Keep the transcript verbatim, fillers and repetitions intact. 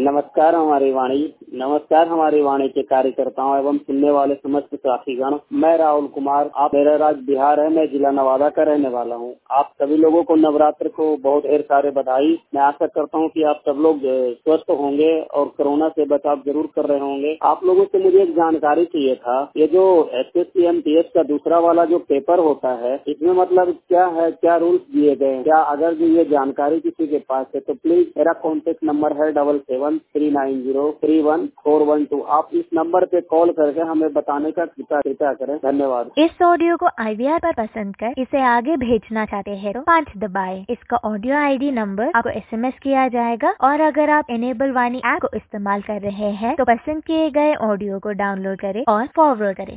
नमस्कार हमारी वाणी नमस्कार हमारी वाणी के कार्यकर्ताओं एवं सुनने वाले समस्त साथीगण। मैं राहुल कुमार, आप मेरा राज्य बिहार है, मैं जिला नवादा का रहने वाला हूँ। आप सभी लोगों को नवरात्र को बहुत ढेर सारे बधाई। मैं आशा करता हूँ कि आप सब लोग स्वस्थ होंगे और कोरोना से बचाव जरूर कर रहे होंगे। आप लोगों से मुझे एक जानकारी चाहिए था। ये जो S S C M T S का दूसरा वाला जो पेपर होता है, इसमें मतलब क्या है, क्या रूल्स दिए गए हैं? क्या अगर जो ये जानकारी किसी के पास है तो प्लीज मेरा कॉन्टेक्ट नंबर है double seven three nine zero three one four one two. आप इस नंबर पे कॉल करके हमें बताने का कृपया कृपया करें। धन्यवाद। इस ऑडियो को आई वी आर पर पसंद कर इसे आगे भेजना चाहते हैं तो पाँच दबाएं। इसका ऑडियो आई डी नंबर आपको एस एम एस किया जाएगा और अगर आप इनेबल वाणी ऐप को इस्तेमाल कर रहे हैं तो पसंद किए गए ऑडियो को डाउनलोड करें और फॉरवर्ड करें।